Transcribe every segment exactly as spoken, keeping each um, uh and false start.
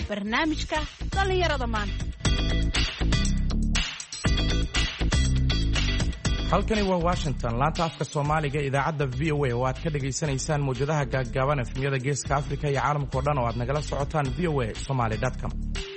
barnaamijka dhallinyarada maanta. halkani waa Washington, laanta afka Soomaaliga idaacadda V O A oo aad ka dhageysanaysaan muujadaha gaagaaban efmiyada Geeska Afrika iyo caalamka oo dhan oo aad nagala socotaan v o a somali dot com.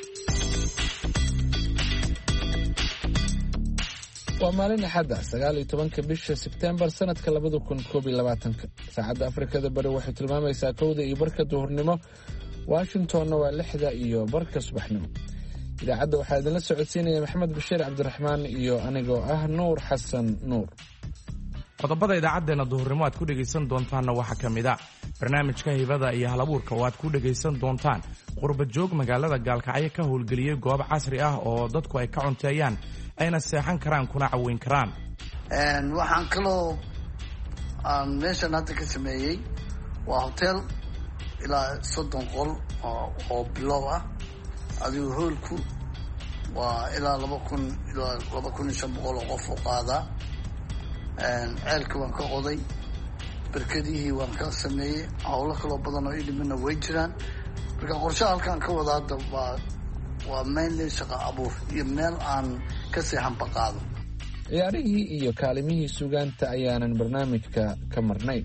waa maalin axad ah sagaal iyo tobanka bisha Sebtembar sanadka labada kun koob iyo labaatanka. saacadda Afrikada Bari waxay tilmaamaysaa kowda iyo barka duhurnimo, Washingtonna waa lixda iyo barka subaxnimo. idaacadda waxaa idinla socodsiinaya Maxamed Bashiir Cabdiraxmaan iyo anigoo ah Nuur Xasan Nuur. qodobada idaacadeena duhurnimo aad ku dhageysan doontaanna waxaa ka mid ah barnaamijka hibada iyo halabuurka oo aad ku dhageysan doontaan qurba joog magaalada Gaalkacyo ka howlgeliyay goob casri ah oo dadku ay ka cunteeyaan ayna seexan karaan kuna caweyn karaan. waxaan kaloo aan meeshan hadda ka sameeyey waa hotel ilaa soddon qol oo bilow ah. adigu hoolku waa ilaa laba kun ilaa laba kun iyo shan boqol oo qof u qaadaa. ceelka waan ka qoday, barkadihii waan ka sameeyey, howlo kaloo badan oo idhimina way jiraan. marka qorshaha halkaan ka wada hadda waa waa mainly shaqo abuur iyo meel aan ka seexan baqaado. ciyaarihii iyo kaalimihii sugaanta ayaanan barnaamijka ka marnayn.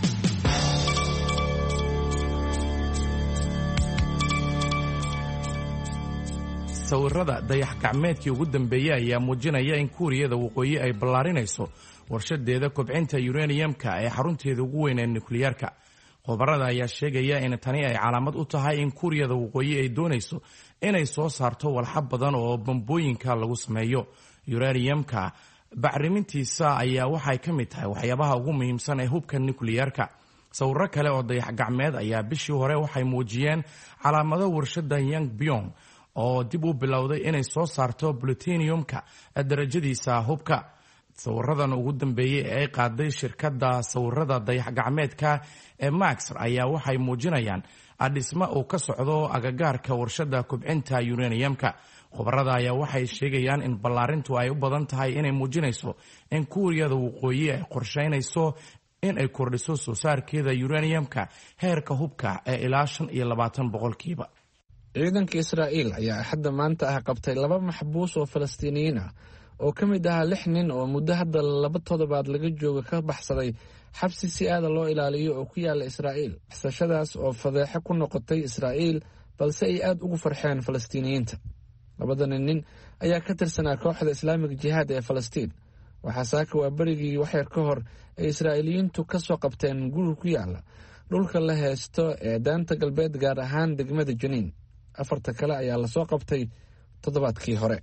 sawirada dayax gacmeedkii ugu dambeeyay ayaa muujinaya in Kuuriyada Waqooyi ay ballaarinayso warshadeeda kobcinta uraniumka ee xarunteeda ugu weyn ee nukliyeerka. khubarada ayaa sheegaya in tani ay calaamad u tahay in Kuuriyada Waqooyi ay doonayso inay soo saarto walxo badan oo bambooyinka lagu sameeyo. uraniumka bacrimintiisa ayaa waxay ka mid tahay waxyaabaha ugu muhiimsan ee hubka nukliyeerka. sawirro kale oo dayax gacmeed ayaa bishii hore waxay muujiyeen calaamado warshada Yongbyon oo dib u bilowday inay soo saarto plutoniumka darajadiisa hubka. sawiradan ugu dambeeyay ee ay qaaday shirkadda sawirada dayax gacmeedka ee Maxar ayaa waxay muujinayaan dhismo uu ka socdo agagaarka warshada kobcinta uraniumka. khubarada ayaa waxay sheegayaan in ballaarintu ay u badan tahay inay muujinayso in Kuuriyada Waqooyi ay qorsheynayso in ay kordhiso soo saarkeeda uraniumka heerka hubka ee ilaa shan iyo labaatan boqolkiiba. ciidanka Israa'iil ayaa hadda maanta ah qabtay laba maxbuus oo Falastiiniyiin ah oo ka mid ah lix nin oo muddo hadda laba toddobaad laga joogo ka baxsaday xabsi si aad loo ilaaliyo oo ku yaala Israa'iil. baxsashadaas oo fadeexa ku noqotay Israa'iil balse ay aad ugu farxeen Falastiiniyiinta. labadan nin ayaa ka tirsanaa kooxda Islaamiga Jihaad ee Falastiin. waxaa saaka waa berigii wax yar ka hor ay Israa'iiliyiintu ka soo qabteen guri ku yaala dhulka la heesto ee daanta galbeed, gaar ahaan degmada Janiin. afarta kale ayaa la soo qabtay toddobaadkii hore.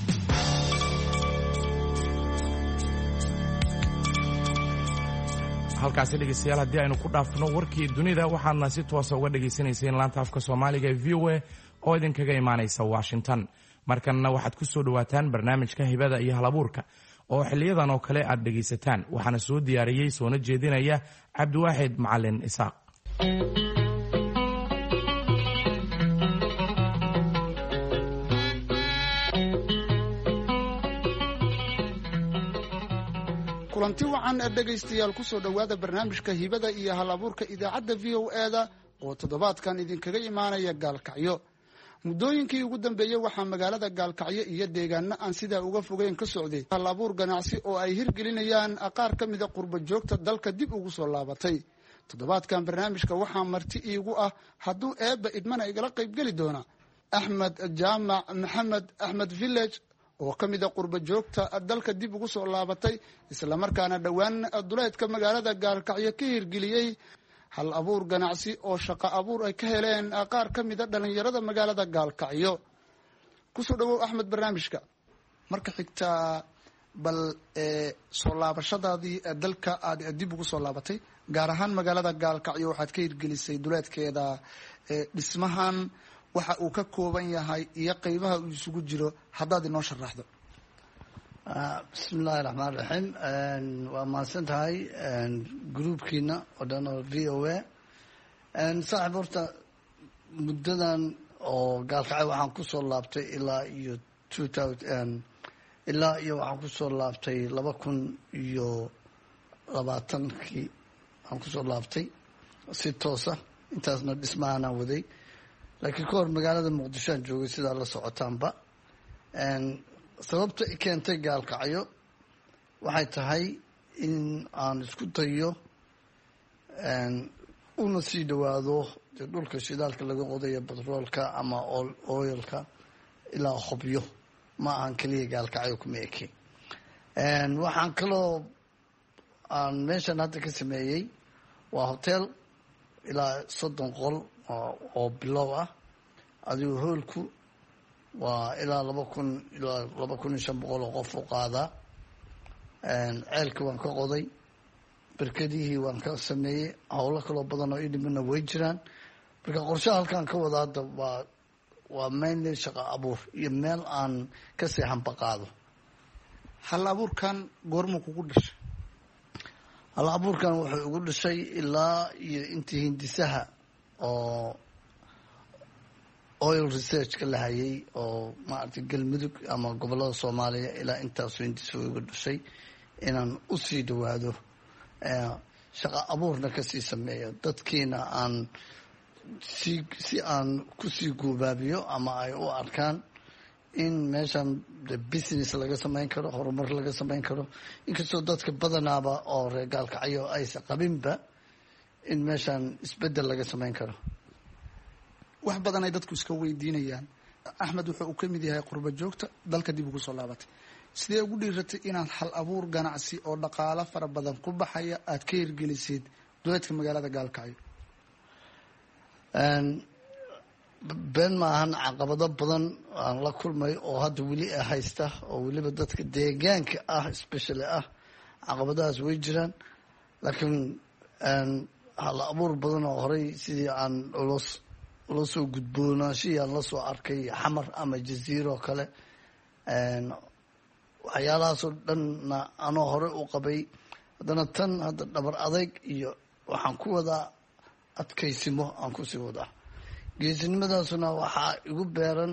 halkaasi dhegeystayaal haddii aynu ku dhaafno warkii dunida, waxaadna si toosa uga dhagaysanayseen laanta afka Soomaaliga ee V O A oo idinkaga imaanaysa Washington. markanna waxaad ku soo dhawaataan barnaamijka hibada iyo halabuurka oo xiliyadan oo kale aad dhegaysataan. waxaana soo diyaariyey soona jeedinaya Cabdiwaaxid Macalin Isaaq. kulanti wacan ee dhegaystayaal ku soo dhowaada barnaamijka hibada iyo halabuurka idaacadda V O A-da oo toddobaadkan idinkaga imaanaya Gaalkacyo. muddooyinkii ugu dambeeyey waxaa magaalada Gaalkacyo iyo deegaano aan sidaa uga fogeyn ka socday halabuur ganacsi oo ay hirgelinayaan qaar ka mida qurba joogta dalka dib ugu soo laabatay. toddobaadkan barnaamijka waxaa marti iigu ah hadduu eebba idmana igala qaybgeli doona Axmed Jaamac Maxamed Axmed Village oo ka mid ah qurba joogta dalka dib ugu soo laabatay, isla markaana dhowaan duleedka magaalada Gaalkacyo ka hirgeliyey hal abuur ganacsi oo shaqo abuur ay ka heleen qaar ka mid ah dhalinyarada magaalada Gaalkacyo. kusoo dhawow Axmed barnaamijka. marka xigta bal soo laabashadaadii dalka aad dib ugu soo laabatay, gaar ahaan magaalada Gaalkacyo waxaad ka hirgelisay duleedkeeda dhismahan waxa uu ka kooban yahay iyo qaybaha uu isugu jiro, haddaad inoo sharaxdo. bismillahi raxmaan raxiim. waa mahadsan tahay gruubkiina oo dhan oo V O A. saaxiib, horta muddadan oo Gaalkacyo waxaan kusoo laabtay ilaa iyo two thousand ilaa iyo waxaan kusoo laabtay laba kun iyo labaatankii aan kusoo laabtay si toosa. intaasna dhismahanaan waday. laakiin ka hor magaalada muqdishoaan joogay sidaa la socotaanba sababta i keentay gaalkacyo waxay tahay in aan isku dayo una sii dhawaado dee dhulka shidaalka laga qodayo batroolka ama oilka ilaa hobyo ma ahan keliya gaalkacyo kuma eke waxaan kaloo aan meeshan hadda ka sameeyey waa hotel ilaa soddon qol oo bilow ah adigu hoolku waa ilaa laba kun ilaa laba kun iyo shan boqol oo qof u qaadaa ceelka waan ka qoday berkedihii waan ka sameeyey howlo kaloo badan oo idhimina way jiraan marka qorshaha halkaan ka wada hadda waa waa mainly shaqo abuur iyo meel aan ka seexanba qaado. hal abuurkan goormuu kugu dhashay? hal abuurkan wuxuu igu dhashay ilaa iyo intii hindisaha oo oil researchka la hayay oo maaragtay galmudug ama gobollada soomaaliya ilaa intaasoo hindisa igu dhashay inaan usii dhawaado shaqo abuurna kasii sameeyo dadkiina aan si si aan kusii guubaabiyo ama ay u arkaan in meeshan business laga samayn karo, horumar laga samayn karo, inkastoo dadka badanaaba oo reer gaalkacyo aysa qabinba in meeshan isbedel laga samayn karo. wax badan ay dadku iska weydiinayaan. axmed wuxuu ka mid yahay qurba joogta dalka dib ugu soo laabatay, sidee ugu dhiiratay inaad hal abuur ganacsi oo dhaqaalo fara badan ku baxaya aad ka hirgelisid duleedka magaalada gaalkacyo? been maahan caqabado badan aan la kulmay oo hadda weli haysta oo weliba dadka deegaanka ah especially ah caqabadahaas way jiraan, laakiin hal abuur badan oo horey sidii aan ulos ula soo gudboonaashihii aan la soo arkay xamar ama jaziiro oo kale waxyaalahaasoo dhanna anoo hore u qabay, haddana tan hadda dhabar adayg iyo waxaan ku wadaa adkaysimo aan kusii wadaa. geesinimadaasuna waxaa igu beeran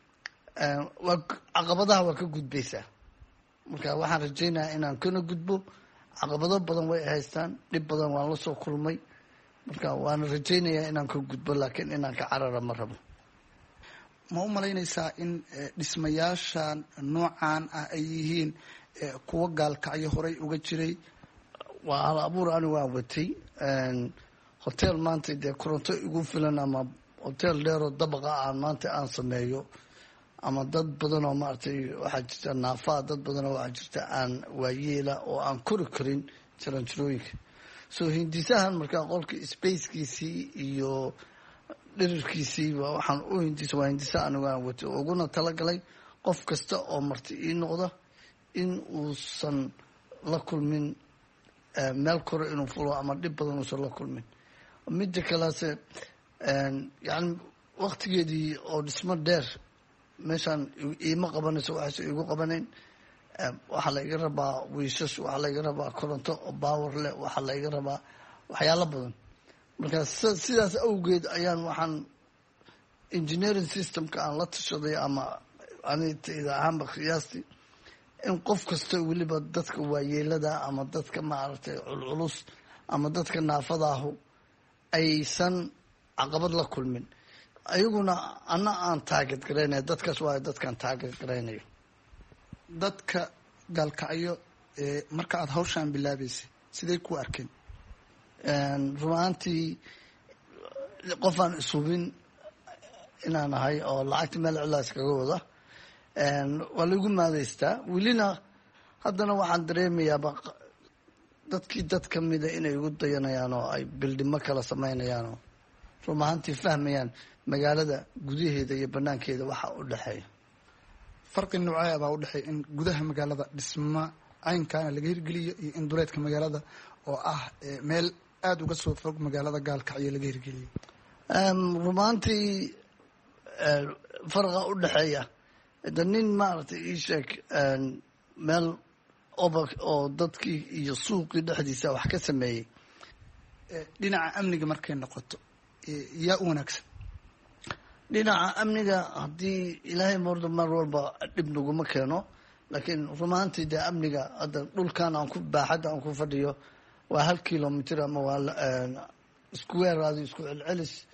waa caqabadaha waa ka gudbaysaa, marka waxaan rajaynayaa inaan kana gudbo. caqabado badan way haystaan, dhib badan waan la soo kulmay, marka waana rajaynayaa inaan ka gudbo, laakiin inaan ka carara ma rabo. ma u malaynaysaa in dhismayaashan noocan ah ay yihiin kuwa gaalkacyo horey uga jiray? waa hal abuur ani waan watay hotel maanta dee koronto igu filan ama hotel dheeroo dabaqa aan maanta aan sameeyo ama dad badan oo maaragtay waxaa jirta naafaa, dad badan oo waxaa jirta aan waayeela oo aan kori karin jaranjarooyinka. so hindisahan markaa qolka spacekiisii iyo dhirirkiisii waxaan u hindisa waa hindisa anigu aan watay oo uguna talagalay qof kasta oo marti ii noqda in uusan la kulmin meel kore inuu fulo ama dhib badan uusan la kulmin. midda kalease yani waktigeedii oo dhismo dheer meeshaan iima qabanayso, waxayse igu qabanayn. waxaa la iga rabaa wiishash, waxaa la iga rabaa koronto oo baawer leh, waxaa la iga rabaa waxyaalo badan. marka sidaas awgeed ayaan waxaan engineering systemka aan la tashaday ama anitayda ahaanba qiyaastii in qof kasta weliba dadka waayeelada ama dadka maaragtay culculus ama dadka naafadaahu aysan caqabad la kulmin, ayaguna ana aan taageed garaynayo. dadkaas waa dadkaan taageed garaynayo. dadka gaalkacyo marka aada hawshaan bilaabaysay siday ku arkeen? run ahaantii qofaan ishubin inaan ahay oo lacagta meel cilaas kaga wada waa laigu maadaystaa. welina haddana waxaan dareemayaaba dadkii dad ka mida inay igu dayanayaan oo ay bildhimo kala samaynayaan oo run ahaantii fahmayaan magaalada gudaheeda iyo banaankeeda waxa u dhexeeya. farqi noocee baa u dhexeeya in gudaha magaalada dhismo caynkaana laga hirgeliyo iyo in duleedka magaalada oo ah meel aada uga soo fog magaalada gaalkacyo laga hirgeliyo? run ahaantii farqa u dhexeeya de nin maaragtay ii sheeg meel oba oo dadkii iyo suuqii dhexdiisa wax ka sameeyey. dhinaca amniga markay noqoto yaa u wanaagsan? dhinaca amniga haddii ilaahay mordo mar walba dhib naguma keeno, laakiin rumaantii dee amniga hadda dhulkan aan ku baaxadda aan ku fadhiyo waa hal kilomitr ama waa square adi isku celcelis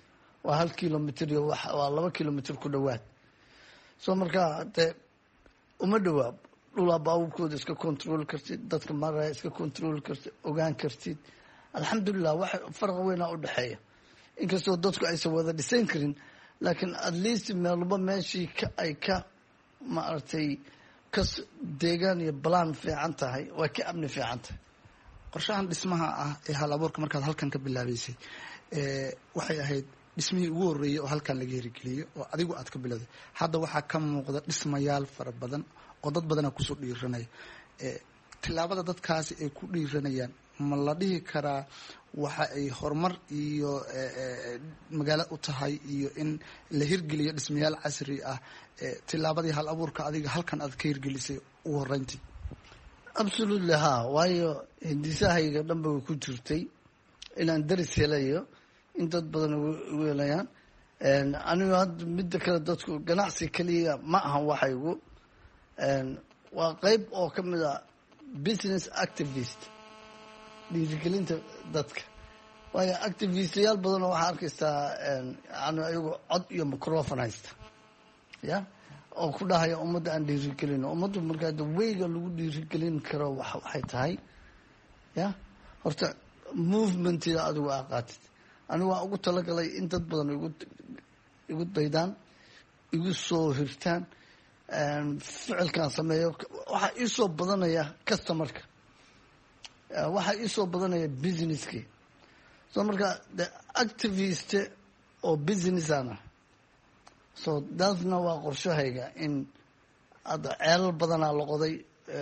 waa hal kilomitr iyo waa laba kilomitr ku dhowaad soo markaa dee uma dhowaa dhulaa baabuurkooda iska control kartid dadka maraya iska control kartid ogaan kartid alxamdulilah wax farqa weynaa u dhexeeya inkastoo dadku aysan wada dhisayn karin laakiin at least meelba meeshii ka ay ka maaragtay ka deegaan iyo balaan fiican tahay way ka amni fiican tahay. qorshahan dhismaha ah ee hal abuurka markaad halkan ka bilaabaysay waxay ahayd dhismihii ugu horreeyey oo halkan laga hirgeliyey oo adigu aad ka bilowday. hadda waxaa ka muuqda dhismayaal fara badan oo dad badana kusoo dhiiranaya. tilaabada dadkaasi ay ku dhiiranayaan ma la dhihi karaa waxa ay horumar iyo magaalo u tahay iyo in la hirgeliyo dhismayaal casri ah tilaabadii hal abuurka adiga halkan aad ka hirgelisay ugu horreyntii? absolutely ha waayo hindisahayga dhanba way ku jirtay inaan daris helayo in dad badan ugu helayaan. anigu hadda midda kale dadku ganacsi keliya ma ahan waxaygu waa qeyb oo ka mid a business activist dhiirigelinta dadka waayo activistayaal badanoo waxaa arkaysaa yani ayagu cod iyo microphone haysta ya oo ku dhahaya ummadda aan dhiirigelino ummaddu markaa da weyga lagu dhiirigelin karo waxay tahay ya horta movementida adigu aa qaatid. anigu waa ugu talagalay in dad badan igu igu daydaan igu soo hirtaan ficilkaan sameeyo waxaa iisoo badanaya customerka waxaa iisoo badanaya businesskii soo marka the activist oo businessana so daasna waa qorshahayga in hadda ceelal badanaa la qoday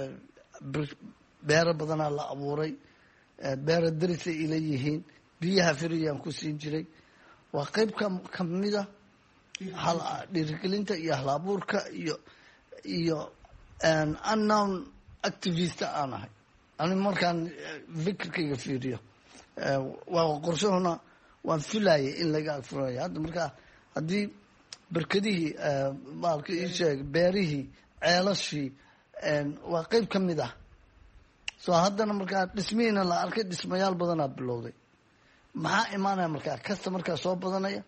beero badanaa la abuuray beero darisay ila yihiin biyaha firiyaan ku siin jiray waa qeyb ka kamida dhiirigelinta iyo hal abuurka iyo iyo unknown activist aan ahay ani markaan fikirkayga fiiriyo waa qorshahuna waan filayay in laga agfuraya hadda markaa haddii berkadihii maalka ii sheeg beerihii ceelashii waa qeyb ka mid ah soo haddana markaa dhismihiina la arkay dhismayaal badanaa bilowday maxaa imaanaya markaa kasta markaa soo badanaya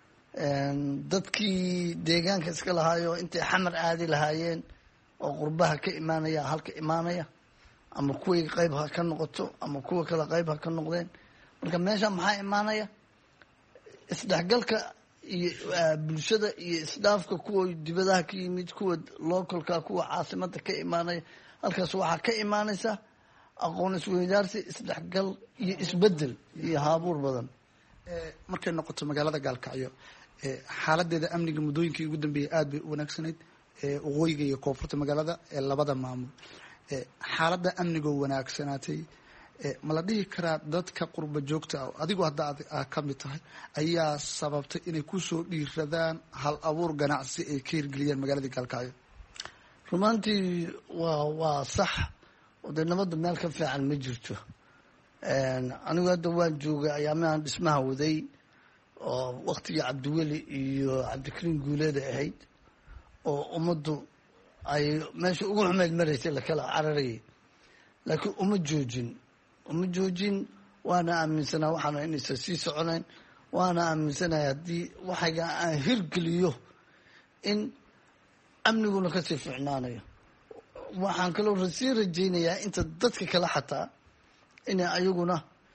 dadkii deegaanka iska lahaayo intay xamar aadi lahaayeen oo qurbaha ka imaanaya halka imaanaya ama kuway qeyb ha ka noqoto ama kuwa kale qeyb ha ka noqdeen marka meesha maxaa imaanaya isdhexgalka iyo bulshada iyo isdhaafka kuwa dibadaha ka yimid kuwa localka kuwa caasimada ka imaanaya halkaas waxaa ka imaanaysa aqoon isweydaarsi isdhexgal iyo isbedel iyo haabuur badan. markay noqoto magaalada gaalkacyo xaaladeeda amniga muddooyinkii ugu dambeeyay aada bay u wanaagsanayd waqooyiga iyo koonfurta magaalada ee labada maamul. xaaladda amnigoo wanaagsanaatay ma la dhihi karaa dadka qurba joogta ah adigu hadda aa ka mid tahay ayaa sababtay inay kusoo dhiiradaan hal abuur ganacsi ay ka hirgeliyaan magaaladii gaalkacyo? rumaantii waa waa sax dee nabadda meel ka fiican ma jirto. anigu hadda waan joogay ayaamahan dhismaha waday oo waktigii cabdiweli iyo cabdikariim guuleeda ahayd oo ummaddu ay meesha ugu xumeyd maraysay lakala cararayay laakiin uma joojin uma joojin waana aaminsanaa waxaana inaysan sii soconayn waana aaminsanaya haddii waxayga aan hirgeliyo in amniguna kasii fiicnaanayo. waxaan kaloo sii rajaynayaa inta dadka kale xataa inay ayaguna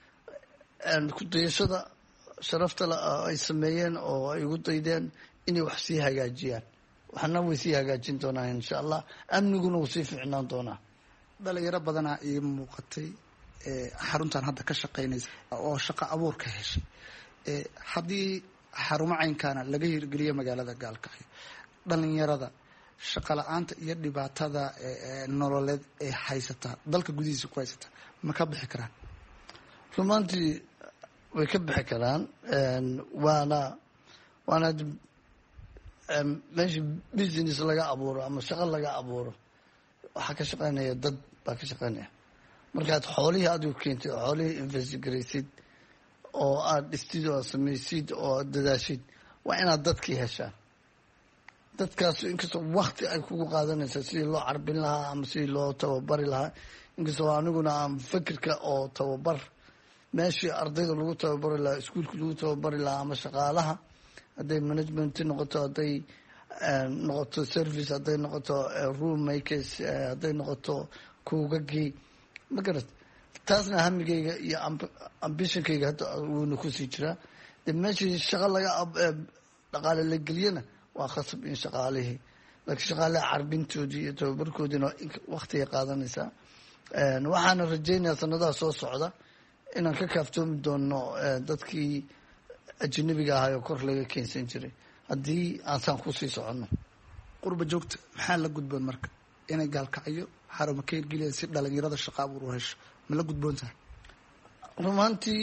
kudayashada sharafta ay sameeyeen oo ay ugu daydeen inay wax sii hagaajiyaan waxna way sii hagaajin doonaa insha allah amniguna wuu sii fiicnaan doonaa. dhalinyaro badanaa ii muuqatay xaruntan hadda ka shaqaynaysa oo shaqo abuur ka heshay. haddii xarumo caynkaana laga hirgeliyo magaalada gaalkacyo dhalinyarada shaqa la-aanta iyo dhibaatada nololeed ee haysataa dalka gudihiisa ku haysataa ma ka bixi karaan? rumaantii way ka bixi karaan waana waana meesha business laga abuuro ama shaqo laga abuuro waxaa ka shaqaynaya dad baa ka shaqaynaya. markaad xoolihii adigu keentid oo xoolihii investigaraysid oo aada dhistid oo samaysid oo dadaashid waa inaad dadkii heshaan. dadkaas inkastoo wakti ay kugu qaadanaysa sidii loo carbin lahaa ama sidii loo tababari lahaa inkastoo aniguna aan fikirka oo tababar meeshii ardayda lagu tababari lahaa iskuulka lagu tababari lahaa ama shaqaalaha hadday management noqoto, hadday noqoto service, hadday noqoto room makers, hadday noqoto kuugagii ma garat. taasna hamigayga iyo ambitionkayga hadda wuuna kusii jiraa. de meeshii shaqo laga dhaqaale la geliyana waa khasab in shaqaalihii, laakiin shaqaalaha carbintoodii iyo tababarkoodiina waktigay qaadanaysaa. waxaana rajaynayaa sanadaha soo socda inaan ka kaaftoomi doono dadkii ajnabiga ahaa oo kor laga keensan jiray haddii aansaan kusii soconno. qurba joogta maxaa la gudboon marka inay gaalkacyo xaruma ka hirgeliyaan si dhalinyarada shaqa abuur u hesho, ma la gudboon tahay? rumaantii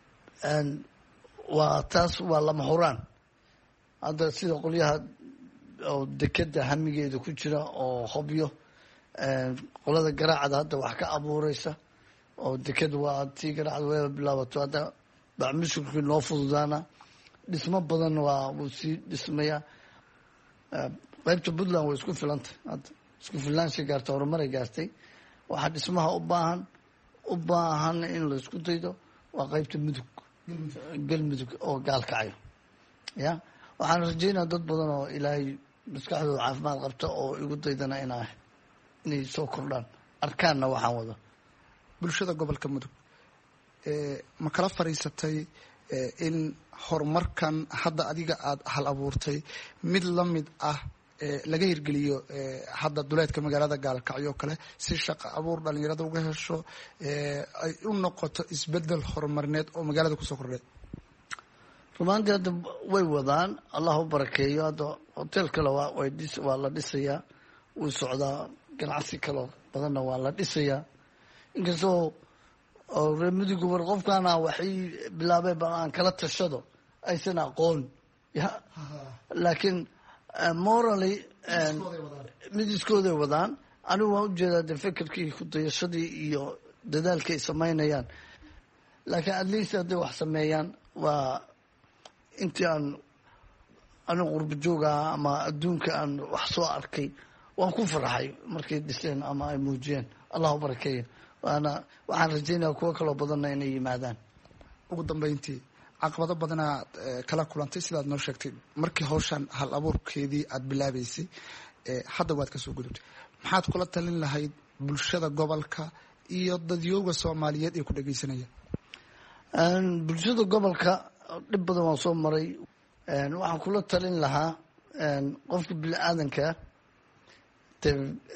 waa taas waa lama huraan. hadda sida qolyaha oo dekeda hamigeeda ku jira oo hobyo, qolada garaacda hadda wax ka abuureysa oo deked waa tii garaacda way bilaabato, hadda bacmushurkii noo fududaana, dhismo badan waa wuu sii dhismayaa. qaybta puntland way isku filantay, hadda isku filaanshay gaartay, horumaray gaartay. waxaa dhismaha u baahan u baahan in la isku daydo waa qaybta mudug galmudug oo gaalkacayo. ya waxaan rajaynaa dad badan oo ilaahay maskaxdooda caafimaad qabta oo igu daydana inaa inay soo kordhaan arkaanna waxaan wado. bulshada gobolka mudug ma kala fariisatay in horumarkan hadda adiga aada hal abuurtay mid la mid ah laga hirgeliyo hadda duleedka magaalada gaalkacyo kale, si shaqo abuur dhalinyarada uga hesho, ay u noqoto isbedel horumarineed oo magaalada kusoo kordhay? rumaantii hadda way wadaan, allah u barakeeyo. hadda hotel kale waa way dhis waa la dhisayaa, wuu socdaa. ganacsi kaloo badanna waa la dhisayaa. inkastoo oo reer mudugu war qofkaana waxay bilaabeen bal aan kala tashado aysan aqoon, ya laakiin morally midiskooday wadaan. anigu waan ujeedaa de fekerkii kudayashadii iyo dadaalkii ay samaynayaan, laakiin at least hadday wax sameeyaan waa intii aan anigu qurba joogaha ama adduunka aan wax soo arkay waan ku farxay markay dhiseen ama ay muujiyeen. allah u barakeeyo. waana waxaan rajaynaya kuwo kaloo badanna inay yimaadaan. ugu dambeyntii caqabado badanaad kala kulantay sidaad noo sheegtay markii hawshan hal abuurkeedii aada bilaabeysay, hadda waad kasoo gudubtay. maxaad kula talin lahayd bulshada gobolka iyo dadyooga soomaaliyeed ee ku dhegeysanaya? bulshada gobolka dhib badan waan soo maray. waxaan kula talin lahaa qofka bini aadankaa de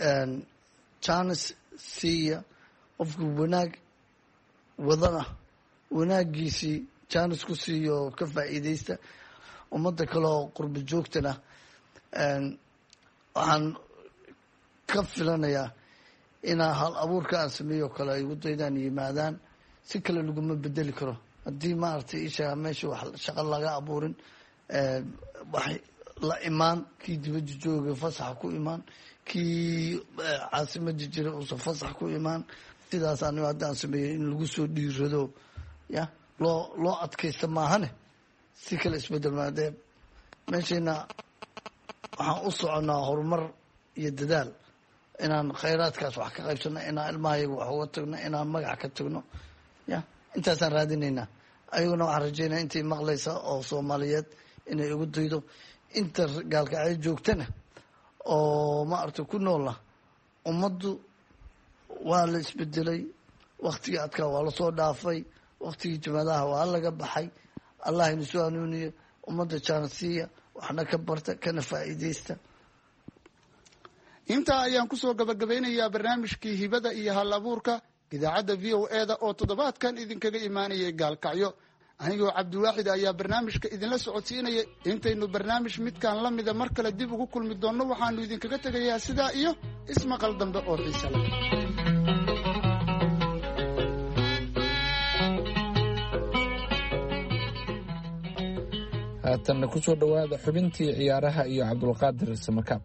janis siiya, qofka wanaag wadana wanaagiisii janis ku siiyo ka faa'iideysta. ummadda kale oo qurba joogtana waxaan ka filanayaa inaa hal abuurka aan sameeyo kale ay ugu daydaan yimaadaan. si kale laguma bedeli karo haddii maaragtay isha meesha wax shaqo laga abuurin. wax la imaan, kii dibadda jooga fasaxa ku imaan, kii caasimada jira uusan fasax ku imaan. sidaas anigo haddaan sameeyey in lagu soo dhiirado, ya loo loo adkaysta maahane si kale isbedel maadee meeshayna waxaan u soconaa horumar iyo dadaal, inaan khayraadkaas wax ka qaybsano, inaan ilmahayaga wax uga tagno, inaan magac ka tagno. ya intaasaan raadinaynaa. ayaguna waxaan rajaynaya intay maqlaysa oo soomaaliyeed inay ugu daydo. inta gaalkacyo joogtana oo maaragtay ku noola ummaddu waa la isbedelay. waktigii adkaa waa lasoo dhaafay, waktigii jamaadaha waa laga baxay. allah ina soo hanuuniyo, ummadda jaansiya, waxna ka barta, kana faa'iideysta. intaa ayaan kusoo gabagabeynayaa barnaamijkii hibada iyo hal abuurka idaacadda v o e da oo toddobaadkan idinkaga imaanayay gaalkacyo. anigoo cabdiwaaxid ayaa barnaamijka idinla socodsiinaya. intaynu barnaamij midkaan la mida mar kale dib ugu kulmi doonno waxaanu idinkaga tegayaa sidaa iyo ismaqal dambe oo xiise leh. haatanna kusoo dhowaada xubintii ciyaaraha iyo cabdulqaadir samakaab.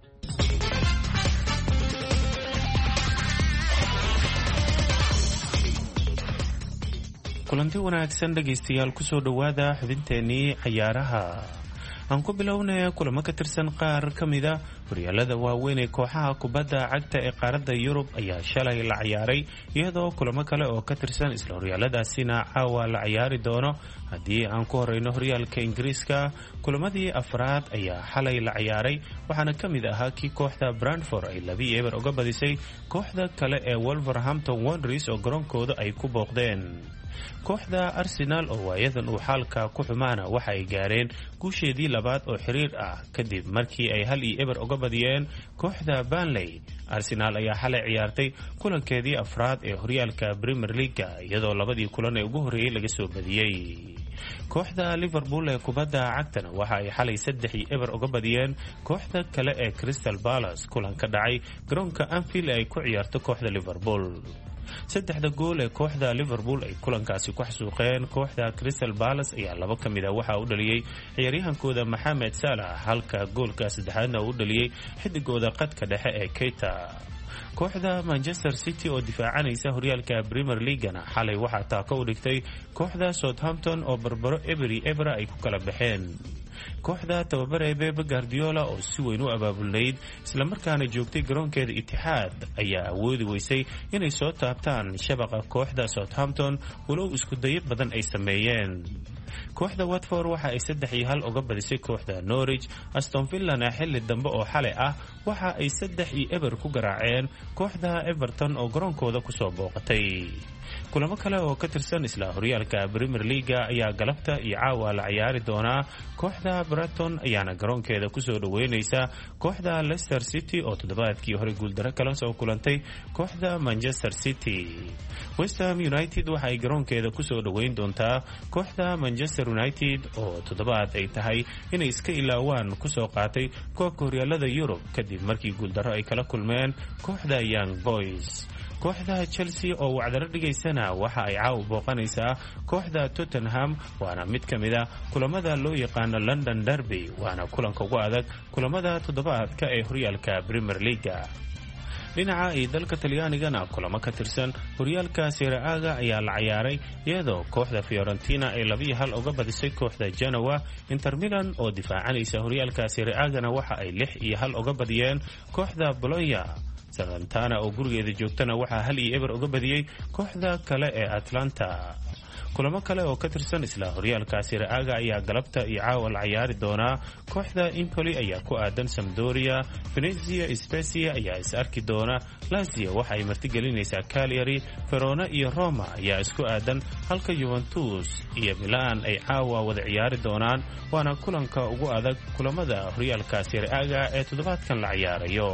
kulanti wanaagsan dhegaystayaal, kusoo dhowaada xubinteenii ciyaaraha. aan ku bilownay kulamo ka tirsan qaar ka mida horyaalada waaweyn ee kooxaha kubadda cagta ee qaaradda Yurub ayaa shalay la ciyaaray iyadoo kulamo kale oo ka tirsan isla horyaaladaasina caawa la ciyaari doono. haddii aan ku horeyno horyaalka Ingiriiska, kulamadii afraad ayaa xalay la ciyaaray waxaana ka mid ahaa kii kooxda Brentford ay laba eber uga badisay kooxda kale ee Wolverhampton Wanderers oo garoonkooda ay ku booqdeen. kooxda Arsenal oo waayadan uu xaalka ku xumaana waxa ay gaareen guusheedii labaad oo xiriir ah kadib markii ay hal iyo eber uga badiyeen kooxda Burnley. Arsenal ayaa xalay ciyaartay kulankeedii afraad ee horyaalka Premier League iyadoo labadii kulan ee ugu horeeyay laga soo badiyay. kooxda Liverpool ee kubadda cagtana waxa ay xalay saddex iyo eber uga badiyeen kooxda kale ee Crystal Palace kulan ka dhacay garoonka Anfield ee ay ku ciyaarto kooxda Liverpool. saddexda gool ee kooxda Liverpool ay kulankaasi ku xasuuqeen kooxda Crystal Palace ayaa laba ka mid ah waxa uu dhaliyay ciyaaryahankooda Mohamed Salah halka goolka saddexaadna uu dhaliyay xidigooda qadka dhexe ee Keita. kooxda Manchester City oo difaacanaysa horyaalka Premier League-na xalay waxaa taako u dhigtay kooxda Southampton oo barbaro Ebery Ebra ay ku kala baxeen. kooxda tababare Pep Guardiola oo si weyn u abaabulnayd isla markaana joogtay garoonkeeda Itixaad ayaa awoodi weysay inay soo taabtaan shabaqa kooxda Southampton walow isku dayo badan ay sameeyeen. kooxda Watford waxa ay saddex iyo hal uga badisay kooxda Norwich. Aston Villa-na xilli dambe oo xalay ah waxa ay saddex iyo eber ku garaaceen kooxda Everton oo garoonkooda ku soo booqatay. kulamo kale oo ka tirsan isla horyaalka Premier League ayaa galabta iyo caawa la ciyaari doonaa. kooxda Brighton ayaana garoonkeeda ku soo dhaweynaysa kooxda Leicester City oo toddobaadkii hore guuldaro kala soo kulantay kooxda Manchester City. West Ham United waxa ay garoonkeeda ku soo dhaweyn doontaa kooxda Manchester United oo toddobaad ay tahay inay iska ilaawaan ku soo qaatay koobka horyaalada Yurub kadib markii guuldaro ay kala kulmeen kooxda Young Boys. kooxda Chelsea oo wacdaro dhigaysana waxa ay caaw booqanaysaa kooxda Tottenham waana mid ka mid ah kulamada loo yaqaano London Derby waana kulanka ugu adag kulamada toddobaadka ee horyaalka Premier League. dhinaca ay dalka Talyaanigana kulamo ka tirsan horyaalka Serie A ayaa la ciyaaray iyadoo kooxda Fiorentina ay laba iyo hal uga badisay kooxda Genoa. Inter Milan oo difaacanaysa horyaalka Serie A-gana waxa ay lix iyo hal uga badiyeen kooxda Bologna. Salernitana oo gurigeeda joogtana waxaa hal iyo eber uga badiyay kooxda kale ee Atlanta. kulamo kale oo ka tirsan isla horyaalka Serie A ayaa galabta iyo caawa la ciyaari doonaa. kooxda Empoli ayaa ku aadan Sampdoria. Venezia Spezia ayaa is arki doona. Lazio waxa ay martigelinaysaa Cagliari. Verona iyo Roma ayaa isku aadan halka Juventus iyo Milan ay caawa wada ciyaari doonaan waana kulanka ugu adag kulamada horyaalka Serie A ee toddobaadkan la ciyaarayo.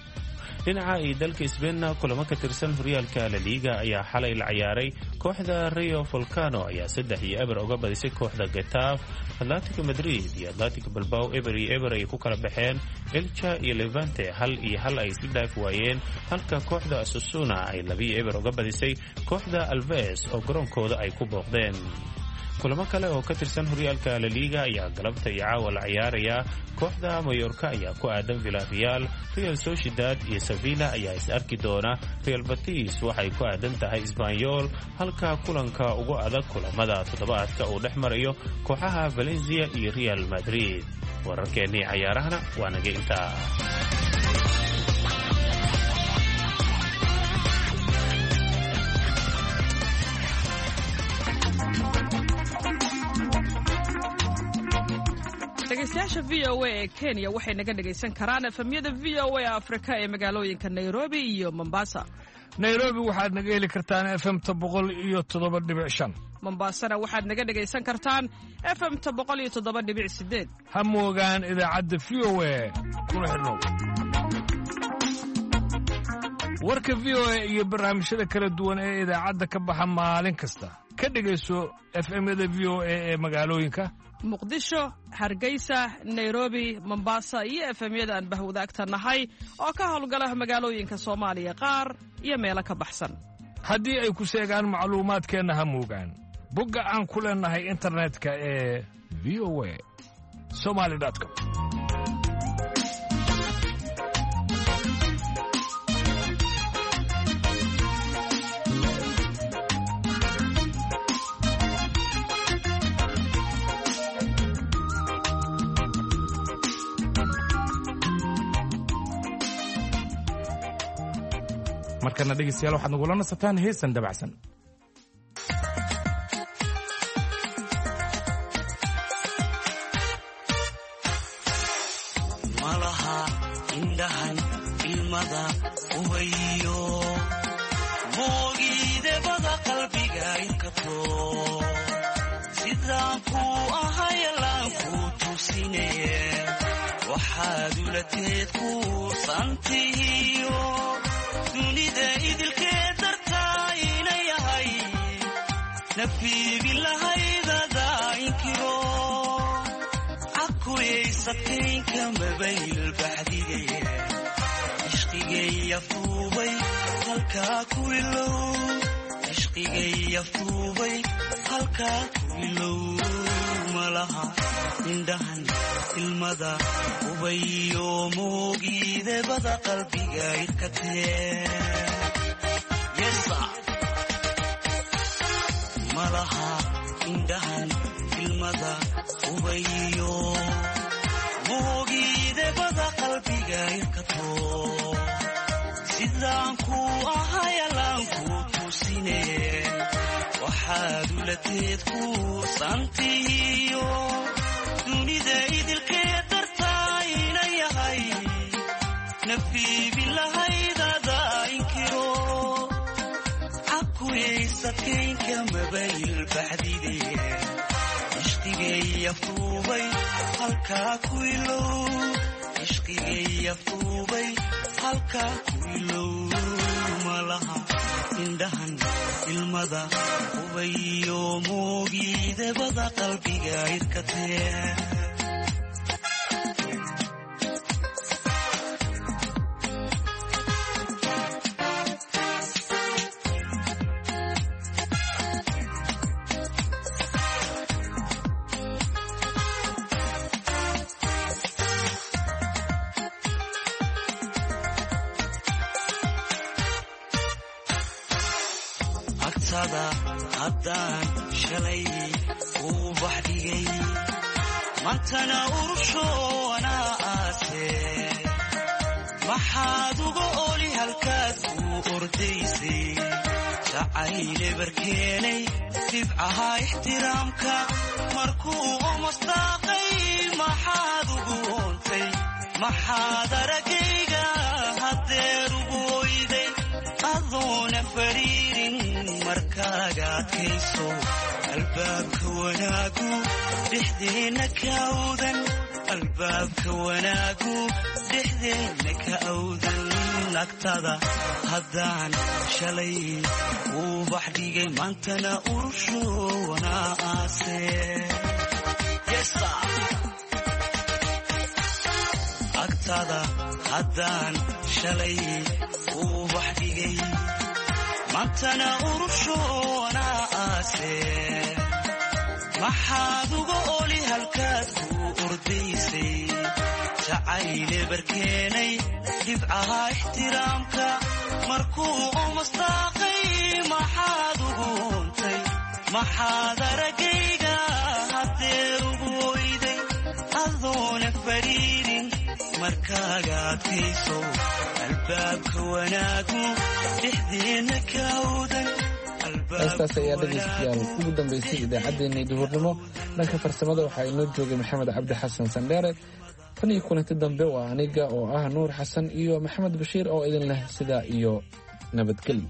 dhinaca ay dalka Spain kulamo ka tirsan horyaalka La Liga ayaa xalay la ciyaaray. kooxda Rayo Vallecano ayaa saddex iyo eber uga badisay kooxda Getafe. Atletico Madrid iyo Atletico Bilbao eber iyo eber ay ku kala baxeen. Elche iyo Levante hal iyo hal ay isla dhaaf waayeen halka kooxda Osasuna ay laba iyo eber uga badisay kooxda Alves oo garoonkooda ay ku booqdeen. kulamo kale oo ka tirsan horyaalka La Liga ayaa galabta iyo caawa la ciyaaraya. kooxda Mallorca ayaa ku aadan Villarreal. Real Sociedad iyo Sevilla ayaa is arki doona. Real Betis waxay ku aadan tahay Espanyol halka kulanka ugu adag kulamada toddobaadka uu dhex marayo kooxaha Valencia iyo Real Madrid. wararkeennii ciyaarahana waa naga intaa. dhegeystayaasha v o a ee Kenya waxay naga dhegaysan karaan efemyada v o a Afrika ee magaalooyinka Nairobi iyo Mombasa. Nairobi waxaad naga heli kartaan F M ta boqol iyo toddoba dhibic shan. Mombasana waxaad naga dhegaysan kartaan F M ta boqol iyo toddoba dhibic sideed. Ha moogaan idaacadda V O A kuna xidhnow. warka V O A iyo barnaamijyada kala duwan ee idaacadda ka baxa maalin kasta ka dhegayso F M-yada V O A ee magaalooyinka Muqdisho, Hargeysa, Nairobi, Mombasa iyo F M-yada aan bahwadaagta nahay oo ka howlgala magaalooyinka Soomaaliya qaar iyo meelo ka baxsan. haddii ay ku sheegaan macluumaadkeenna ha moogaan bogga aan ku leenahay internetka ee v o a somali dot com. markana dhegaystayaal waxaad nagula nasataan heesan dabacsan. malaha indhahan ilmada ubayo moogiide bada qalbiga inkato sidaan ku ahayalaan ku tusinaye waxaad ulateed ku santihiyo dunida idilkeed dartaa ina yahay nafiibin lahaydada inkiro cakuyaysadkaynka mabayl baxdigaye ishqigaya fuubay halkaa ku ilow ishqigaya fuubay halkaa ku ilow malaha indhahan ilmada ubayo moogiide bada qalbiga irkatee malaha indhahan ilmada ubayo moogiide bada qalbiga irkato sidaan ku ahayalaan ku tusine waxaad ulateed ku santihiyo dunida idilkeed dartaa ina yahay nafiibin lahaydada inkiro cakuyaysadkaynka mabayl baxdigaye ishqigaya fuubay halkaa ku ilow ishqigaya fuubay halkaa ku ilow malaha indhahan ilmada ubayo moogiide bada qalbiga irkatee haddaan shalay uu baxdhigay mantana urushoonaa aase maxaad uga oli halkaad uu ordaysay jacayle barkeenay dibcahaa ixtiraamka markuu omastaaqay maxaad ugu oontay maxaad aragayga haddeer ugu oyday adoona fariirin markaaga adkayso albaabka wanaagu dhexdeenna ka awdan albaabka wanaagu dhexdeenna ka awdan nagtada haddaan shalay uu baxdhigay maantana urushoonaa aase agtada haddaan shalay uu baxdhigay maantana urushoonaa aase maxaad uga oli halkaad kuu ordaysay jacayle barkeenay dibcahaa ixtiraamka markuu omastaaqay maxaad ugu oontay maxaad aragayga haddeer ugu oyday adoona fariirin markaaga adkayso albaabka wanaagu dhexdeenna ka awdan heestaas ayaa dhegaystayaal ugu dambaysay idaacaddeenii duhurnimo dhanka farsamada waxaa inoo joogay maxamed cabdi xasan sandheere tan iyo kulanti dambe waa aniga oo ah nuur xasan iyo maxamed bashiir oo idin leh sidaa iyo nabadgelyo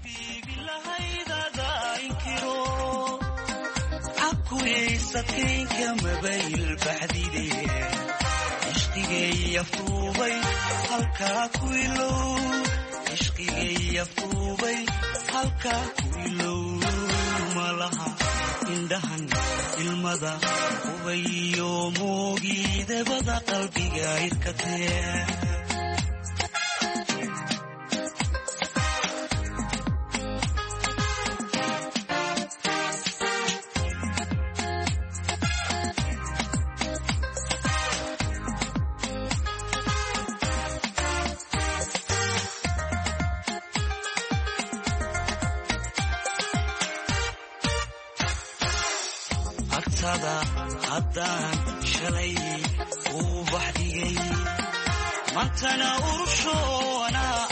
cakuyaysadkaynka mabayl baxdigaye ishqigaya fuubay halkaa ku ilow ishqigaya fuubay halkaa ku ilow malaha indhahan ilmada ubayo moogiide bada qalbiga irkatee haddaan shalay uu baxdhigay maantana urushoonaa